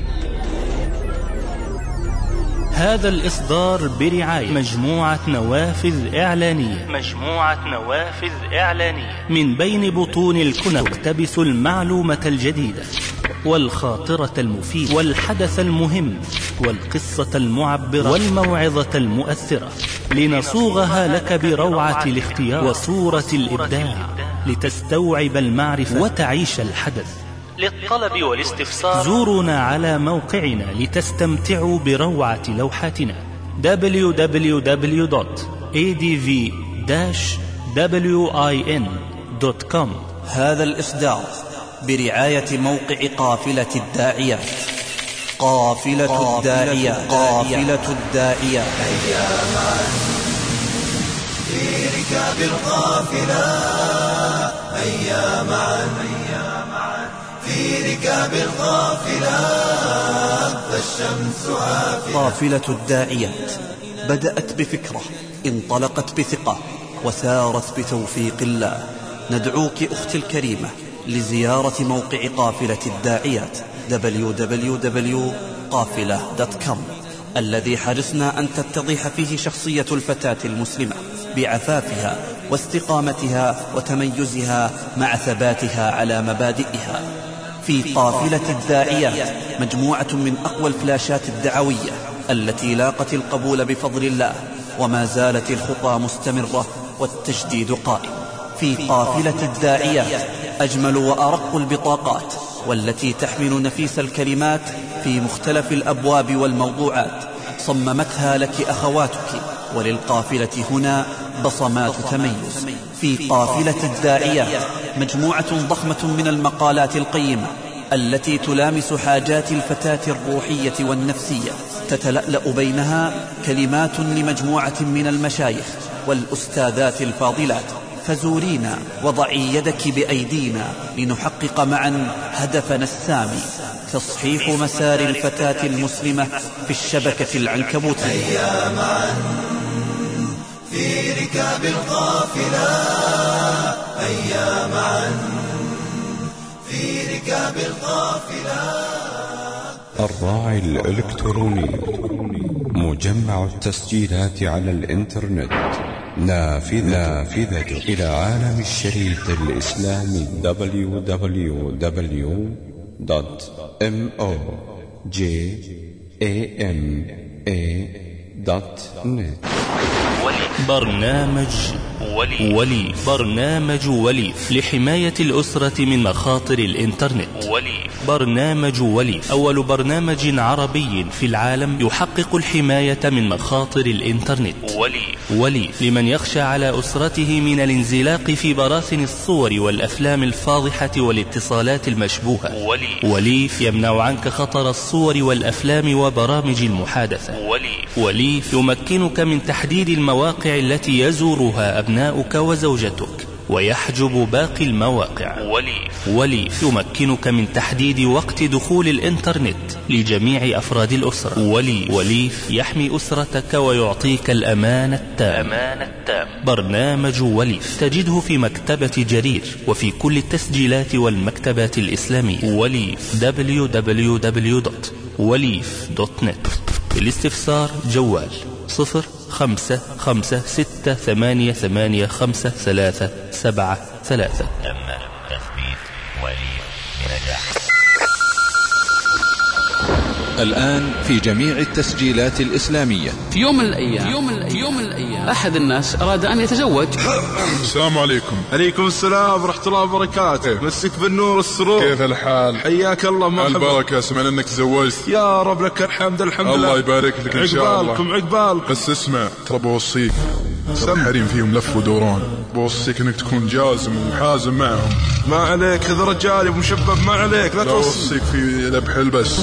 S11: هذا الإصدار برعاية مجموعة نوافذ إعلانية. مجموعة نوافذ إعلانية من بين بطون الكنى تقتبس المعلومة الجديدة والخاطرة المفيدة والحدث المهم والقصة المعبرة والموعظة المؤثرة، لنصوغها لك بروعة الاختيار وصورة الإبداع لتستوعب المعرفة وتعيش الحدث. للطلب والاستفسار زورونا على موقعنا لتستمتعوا بروعة لوحاتنا دبليو دبليو دبليو دوت إيه دي في داش وين دوت كوم.
S12: هذا الإصدار برعاية موقع قافلة الداعية. قافلة الداعية قافلة الداعية
S13: هيا معا في ركاب القافلة. هيا معا في ركاب القافلة فالشمس عافية.
S12: قافلة الداعيات بدأت بفكرة، انطلقت بثقة، وسارت بتوفيق الله. ندعوك أختي الكريمة لزيارة موقع قافلة الداعيات دبليو دبليو دبليو دوت قافلة دوت كوم، الذي حرصنا أن تتضح فيه شخصية الفتاة المسلمة بعفافها واستقامتها وتميزها مع ثباتها على مبادئها. في قافلة الداعيات مجموعة من أقوى الفلاشات الدعوية التي لاقت القبول بفضل الله، وما زالت الخطى مستمرة والتجديد قائم. في قافلة الداعيات أجمل وأرق البطاقات، والتي تحمل نفيس الكلمات في مختلف الأبواب والموضوعات، صممتها لك أخواتك، وللقافلة هنا بصمات تميز. في قافلة الداعيات مجموعة ضخمة من المقالات القيمة التي تلامس حاجات الفتاة الروحية والنفسية، تتلألأ بينها كلمات لمجموعة من المشايخ والأستاذات الفاضلات. فزورينا وضعي يدك بأيدينا لنحقق معا هدفنا السامي: تصحيح مسار الفتاة المسلمة في الشبكة العنكبوتية.
S13: هيا معا في ركاب القافلة. هيا معا في ركاب القافلة.
S14: الراعي الإلكتروني مجمع التسجيلات على الإنترنت، نافذة, نافذة إلى عالم الشريط الإسلامي دبليو دبليو دبليو دوت موجا دوت نت.
S11: برنامج ولي. ولي برنامج ولي لحماية الأسرة من مخاطر الإنترنت. ولي برنامج ولي أول برنامج عربي في العالم يحقق الحماية من مخاطر الإنترنت. ولي ولي لمن يخشى على أسرته من الانزلاق في براثن الصور والأفلام الفاضحة والاتصالات المشبوهة. ولي ولي يمنع عنك خطر الصور والأفلام وبرامج المحادثة. ولي ولي يمكنك من تحديد المواقع التي يزورها أبناؤك وزوجتك ويحجب باقي المواقع. وليف. وليف يمكنك من تحديد وقت دخول الإنترنت لجميع أفراد الأسرة. وليف. وليف يحمي أسرتك ويعطيك الأمان التام. أمان التام. برنامج وليف تجده في مكتبة جرير وفي كل التسجيلات والمكتبات الإسلامية. وليف دبليو دبليو دبليو دوت وليف دوت نت. الاستفسار جوال صفر خمسة خمسة ستة ثمانية ثمانية خمسة ثلاثة سبعة ثلاثة.
S15: تم تثبيت وليف بنجاح.
S3: الآن في جميع التسجيلات الإسلامية.
S16: في يوم من الأيام في يوم من الأيام, يوم من الأيام أحد الناس أراد أن يتزوج.
S6: السلام عليكم.
S17: عليكم السلام ورحمة الله وبركاته. مسك بالنور والسرور.
S6: كيف الحال؟
S17: حياك الله. مرحبا.
S6: البركة. سمعنا أنك تزوجت.
S17: يا رب لك الحمد. الحمد لله.
S6: الله يبارك لك إن شاء الله.
S17: عقبالكم عقبالكم.
S6: بس اسمع ترى بوصيك، سم حريم فيهم لف ودوران، بوصيك انك تكون جازم وحازم معهم.
S17: ما عليك هذا رجالي ومشبب، ما عليك لا
S6: توصيك في ذبح البس.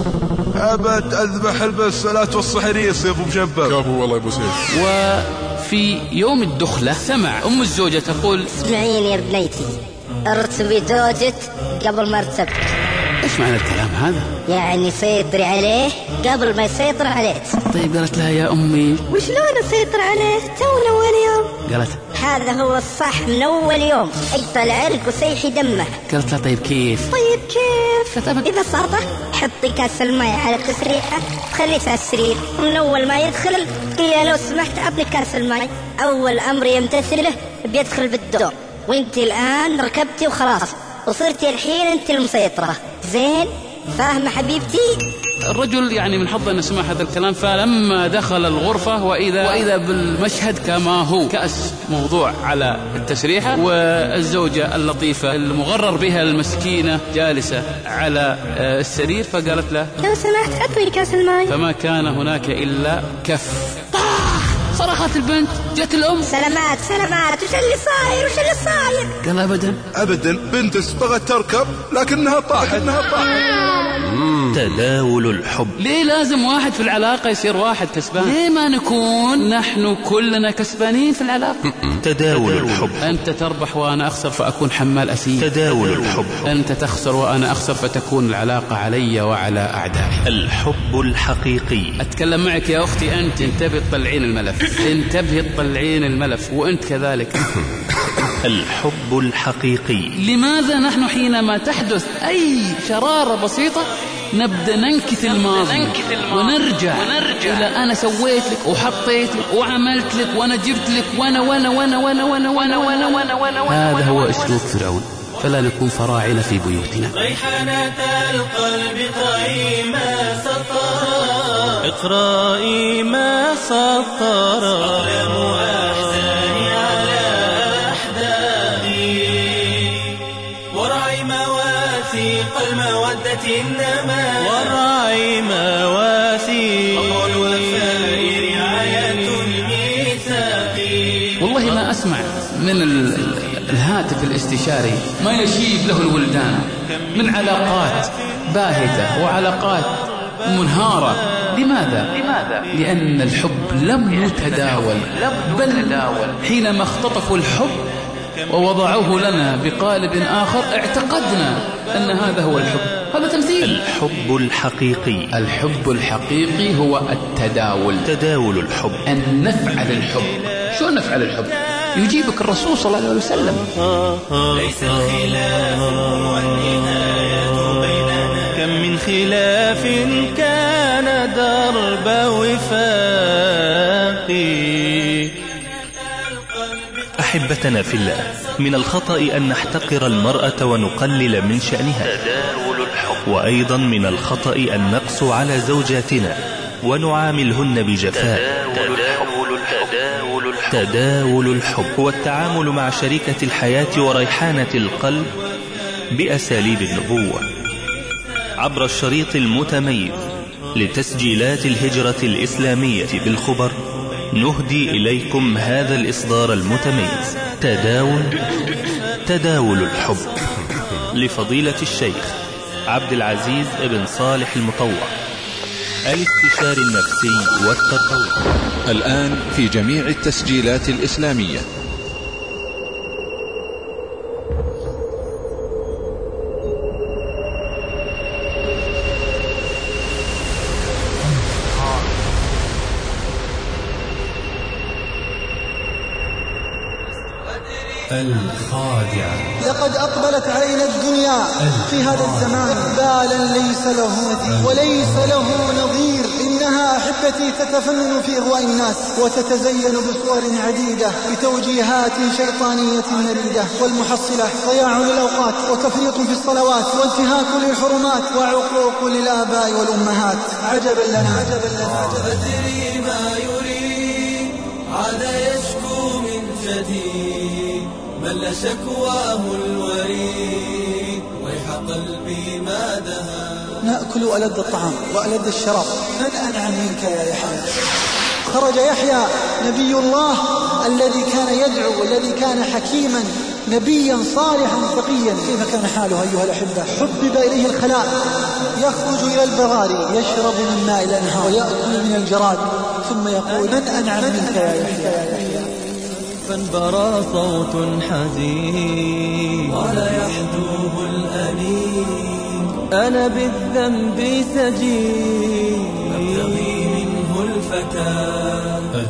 S17: أبد أذبح البس لا توصي حريص يا أبو مشبب.
S6: كفو والله يا أبو سيف.
S16: وفي يوم الدخلة سمع أم الزوجة تقول:
S18: اسمعيني يا بنيتي، ارتبي زوجك قبل ما ارتبت.
S16: ايش معنى الكلام هذا؟
S18: يعني سيطري عليه قبل ما يسيطر عليك.
S16: طيب قالت لها: يا أمي
S18: وشلون اسيطر عليه؟ تو اول يوم.
S16: قالت:
S18: هذا هو الصح من اول يوم، اقطع عرق وسيحي دمه.
S16: قالت لها: طيب كيف؟
S18: طيب كيف؟ ببساطة حطي كاس الماء على التسريحة، خليه على السرير، ومن اول ما يدخل قيل لو سمحت عطني كاس الماء. اول امر يمتثله بيدخل بالدور، وانت الان ركبتي وخلاص وصرتي الحين انت المسيطرة. زين؟ فاهمة حبيبتي؟
S16: الرجل يعني من حظه أن سمع هذا الكلام، فلما دخل الغرفة وإذا, وإذا بالمشهد كما هو، كأس موضوع على التسريحة، والزوجة اللطيفة المغرر بها المسكينة جالسة على السرير، فقالت له:
S18: لو سمحت أعطني كاس الماء.
S16: فما كان هناك إلا كف. صرخت البنت، جت الأم:
S18: سلامات سلامات، وش اللي صاير وش اللي صاير؟
S16: قال: أبدا
S17: أبدا، بنتس بغت تركب لكنها طاحت. لكنها طاحت.
S11: تداول الحب.
S16: ليه لازم واحد في العلاقة يصير واحد كسبان؟ ليه ما نكون نحن كلنا كسبانين في العلاقة؟
S11: تداول الحب.
S16: أنت تربح وأنا أخسر فأكون حمال أسير.
S11: تداول الحب.
S16: أنت تخسر وأنا أخسر فتكون العلاقة علي وعلى أعدائي.
S11: الحب الحقيقي.
S16: أتكلم معك يا أختي، أنت انتبه تطلعين الملف، انتبه تطلعين الملف، وأنت كذلك.
S11: الحب الحقيقي.
S16: لماذا نحن حينما تحدث أي شرارة بسيطة نبدأ ننكث الماضي ونرجع, ونرجع إلى أنا سويت لك وحطيت لك وعملت لك وأنا جبت لك وأنا وأنا وأنا وأنا وأنا وأنا وأنا وأنا وأنا. هذا هو أسلوب فرعون، فلا نكون فراعنة في بيوتنا.
S9: ريحانة القلب طعي ما سطر، اقرأي ما سطر، أقلم أحزاني على أحداثي، ورعي مواثيق المودة إنما، ورعي مواثيق الوفاء رعاية الميثاق.
S16: والله ما أسمع من الهاتف الاستشاري ما يشيب له الولدان من علاقات باهتة وعلاقات منهارة. لماذا؟ لماذا؟ لأن الحب لم يتداول، بل حينما اختطفوا الحب ووضعوه لنا بقالب آخر اعتقدنا أن هذا هو الحب. هذا تمثيل.
S11: الحب الحقيقي.
S16: الحب الحقيقي هو التداول.
S11: تداول الحب،
S16: أن نفعل الحب. شو نفعل الحب؟ يجيبك الرسول صلى الله عليه وسلم:
S9: ليس الخلاف والنهاية بيننا، كم من خلاف كان درب وفاق.
S11: أحبتنا في الله، من الخطأ أن نحتقر المرأة ونقلل من شأنها.
S15: تداول الحب.
S11: وأيضا من الخطأ أن نقسو على زوجاتنا ونعاملهن بجفاء.
S15: تداول الحب.
S11: تداول الحب هو التعامل مع شريكة الحياة وريحانة القلب بأساليب النبوة. عبر الشريط المتميز لتسجيلات الهجرة الإسلامية بالخبر نهدي إليكم هذا الإصدار المتميز، تداول تداول الحب، لفضيلة الشيخ عبد العزيز ابن صالح المطوع، الاستشاري النفسي والتربوي.
S3: الآن في جميع التسجيلات الإسلامية.
S19: الخادعة. لقد أقبلت علينا الدنيا في هذا الزمان إقبالا ليس له مثيل وليس له نظير. إنها أحبتي تتفنن في إغواء الناس وتتزين بصور عديدة بتوجيهات شيطانية مريدة، والمحصلة ضياع للأوقات وتفريط في الصلوات وانتهاك للحرمات وعقوق للآباء والأمهات. عجبا لنا عجبا لنا
S13: أدري ما يريد عاد يشكو من جديد مل شكواه الوريد ويح قلبي ما دها.
S19: نأكل ألذ الطعام وألذ الشراب، من أنعم منك يا يحيى. خرج يحيى نبي الله الذي كان يدعو والذي كان حكيما نبيا صالحا تقيا. كيف كان حاله أيها الأحبة؟ حبب إليه الخلاء، يخرج إلى البغاري يشرب من ماء الأنهار ويأكل من الجراد، ثم يقول من أنعم منك يا يحيى.
S9: فانبرى صوت حزين
S13: ولا يحدوه الأنين
S9: أنا بالذنب سجين
S13: أبتغي منه الفتاة.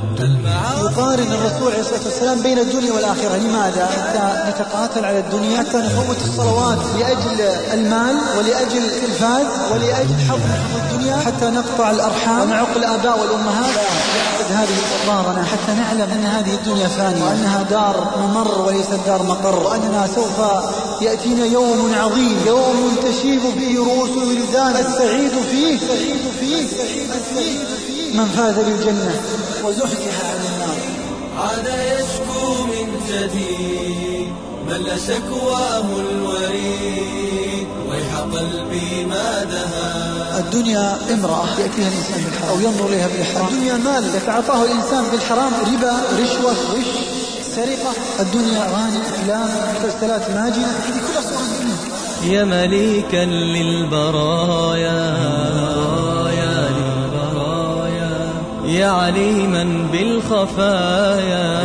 S19: يقارن الرسول عليه الصلاة والسلام بين الدنيا والآخرة. لماذا؟ حتى نتقاتل على الدنيا، حتى نفوت الصلوات لأجل المال ولأجل الفاز ولأجل حظ حظ الدنيا، حتى نقطع الأرحام ونعق الآباء والأمهات. هذه أضرارنا حتى نعلم أن هذه الدنيا فانية وأنها دار ممر وليست دار مقر، وأننا سوف يأتينا يوم عظيم، يوم تشيب فيه رؤوس الولدان. السعيد فيه السعيد فيه السعيد فيه من فاز بالجنة وزحزح عن النار.
S13: عاد يشكو من جديد مل شكواه الوريد ويح قلبي ما دها.
S19: الدنيا امرأة يأتيها الإنسان بالحرام أو ينظر إليها بالحرام. الدنيا مال يتعاطاه الإنسان بالحرام، ربا، رشوة، غش، سرقة. الدنيا أغاني، أفلام، مسلسلات ماجنة، هذه كلها صور الدنيا.
S9: يا مليكا للبرايا يا عليما بالخفايا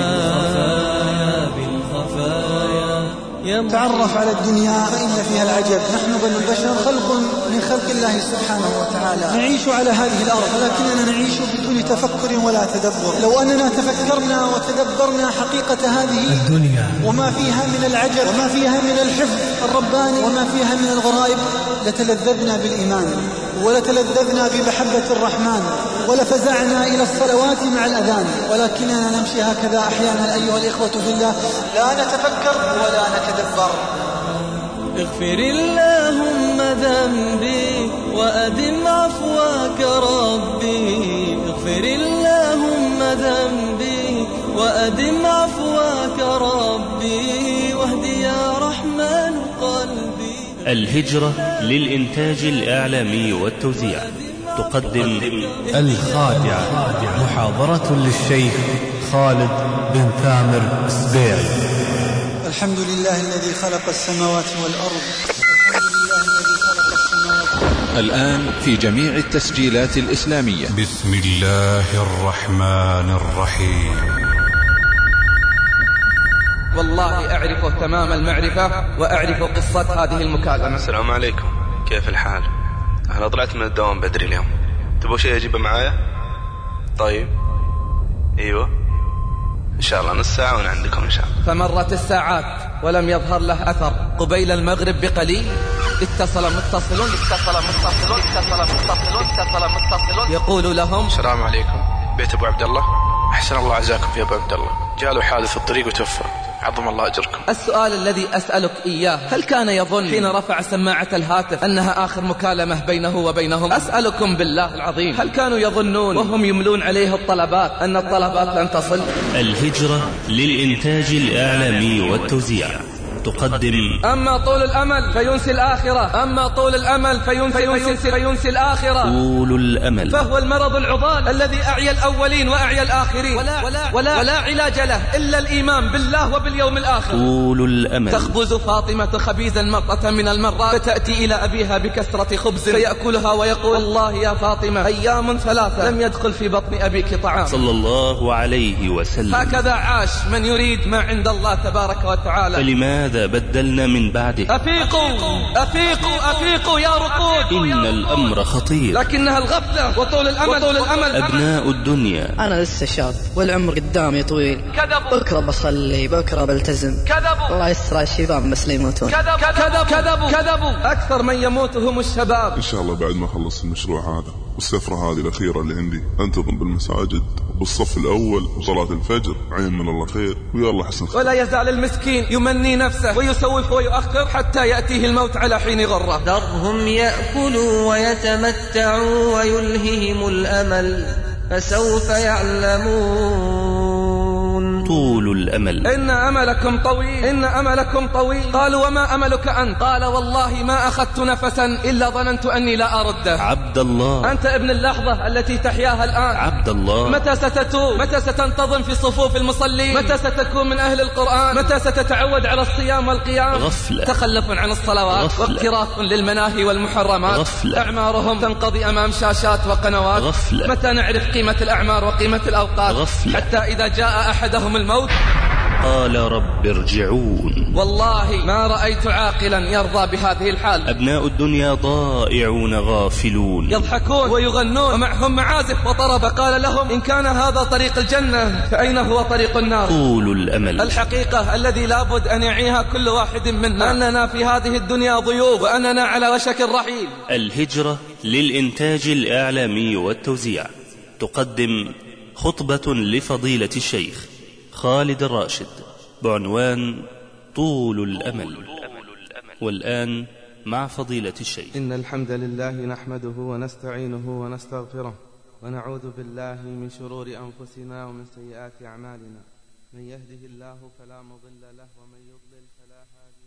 S9: بالخفايا.
S19: تعرف على الدنيا فإن فيها العجب. نحن بنو البشر خلق من خلق الله سبحانه وتعالى، نعيش على هذه الأرض ولكننا نعيش بدون تفكر ولا تدبر. لو أننا تفكرنا وتدبرنا حقيقة هذه الدنيا وما فيها من العجب وما فيها من الحفظ الرباني وما فيها من الغرائب لتلذذنا بالإيمان ولتلذذنا بمحبة الرحمن ولفزعنا إلى الصلوات مع الأذان. ولكننا نمشي هكذا أحيانا أيها الإخوة في الله، لا نتفكر ولا نتدبر.
S9: اغفر اللهم ذنبي وأدم عفوك ربي. اغفر اللهم ذنبي وأدم عفوك ربي واهدي يا رحمن قلبي.
S11: الهجرة للإنتاج الإعلامي والتوزيع تقدم
S20: الخادعة، محاضرة للشيخ خالد بن ثامر السبيع.
S19: الحمد لله الذي خلق السماوات والأرض. الحمد لله الذي خلق السماوات.
S3: الآن في جميع التسجيلات الإسلامية.
S20: بسم الله الرحمن الرحيم.
S2: والله أعرف تمام المعرفة وأعرف قصة هذه المكالمة.
S21: السلام عليكم، كيف الحال؟ أنا طلعت من الدوام بدري اليوم، تبغوا شيء أجيبه معايا؟ طيب أيوة إن شاء الله نص ساعة وأنا عندكم إن شاء الله.
S2: فمرت الساعات ولم يظهر له أثر. قبيل المغرب بقليل اتصل متصل اتصل متصل اتصل متصل اتصل متصل يقول لهم
S21: السلام عليكم، بيت أبو عبد الله. أحسن الله عزاكم في أبو عبد الله، جاله حادث في الطريق وتوفى، عظم الله أجركم.
S2: السؤال الذي أسألك إياه، هل كان يظن حين رفع سماعة الهاتف أنها آخر مكالمة بينه وبينهم؟ أسألكم بالله العظيم، هل كانوا يظنون وهم يملون عليه الطلبات أن الطلبات لن تصل؟
S11: الهجرة للإنتاج الإعلامي والتوزيع تقدم
S2: أما طول الأمل فينسي الآخرة، أما طول الأمل فينسي, فينسي, فينسي الآخرة.
S11: طول الأمل
S2: فهو المرض العضال الذي أعيا الأولين وأعيا الآخرين، ولا, ولا, ولا, ولا علاج له إلا الإيمان بالله وباليوم الآخر.
S11: طول الأمل.
S2: تخبز فاطمة خبيزا مرة من المرات، فتأتي إلى أبيها بكسرة خبز فيأكلها ويقول والله يا فاطمة أيام ثلاثة لم يدخل في بطن أبيك طعام.
S11: صلى الله عليه وسلم.
S2: هكذا عاش من يريد ما عند الله تبارك وتعالى.
S11: فلماذا ماذا بدلنا من بعده؟
S2: أفيقوا أفيقوا أفيقوا يا رقود،
S11: إن الأمر خطير،
S2: لكنها الغفلة وطول الأمل, وطول الأمل.
S11: أبناء الدنيا،
S4: أنا لسه شاب والعمر قدامي طويل، كذبوا. بكرة بصلي، بكرة بلتزم، كذبوا. الله يستر الشباب بس لا يموتون، كذبوا
S2: كذبوا كذبوا كذبوا. أكثر من يموت هم الشباب.
S6: إن شاء الله بعد ما أخلص المشروع هذا والسفرة هذه الأخيرة اللي عندي أنتظم بالمساجد بالصف الأول وصلاة الفجر، عين من الله خير ويلا حسن خير.
S2: ولا يزال المسكين يمني نفسه ويسوف ويؤخر حتى يأتيه الموت على حين غره.
S9: ذرهم يأكلوا ويتمتعوا ويلههم الأمل فسوف يعلمون.
S11: طول الأمل.
S2: إن أملكم طويل، إن أملكم طويل. قالوا وما أملك أنت؟ قال والله ما أخذت نفسا إلا ظننت أني لا أرده.
S11: عبد الله،
S2: أنت ابن اللحظة التي تحياها الآن.
S11: عبد الله،
S2: متى ستتوب؟ متى ستنتظم في صفوف المصلين؟ متى ستكون من أهل القرآن؟ متى ستتعود على الصيام والقيام؟
S11: غفلة.
S2: تخلف عن الصلوات، واقتراف للمناهي والمحرمات.
S11: غفلة.
S2: أعمارهم تنقضي أمام شاشات وقنوات.
S11: غفلة.
S2: متى نعرف قيمة الأعمار وقيمة الأوقات؟
S11: غفلة.
S2: حتى إذا جاء أحدهم الموت
S11: قال رب ارجعون.
S2: والله ما رأيت عاقلا يرضى بهذه الحال.
S11: أبناء الدنيا ضائعون غافلون،
S2: يضحكون ويغنون ومعهم معازف وطرب. قال لهم إن كان هذا طريق الجنة فأين هو طريق النار؟
S11: طول الأمل.
S2: الحقيقة الذي لابد أن يعيها كل واحد منا أننا في هذه الدنيا ضيوف وأننا على وشك الرحيل.
S11: الهجرة للإنتاج الإعلامي والتوزيع تقدم خطبة لفضيلة الشيخ خالد الراشد بعنوان طول الأمل. والآن مع فضيلة الشيخ.
S2: إن الحمد لله نحمده ونستعينه ونستغفره ونعوذ بالله من شرور أنفسنا ومن سيئات أعمالنا. من يهده الله فلا مضل له ومن يضلل فلا هادي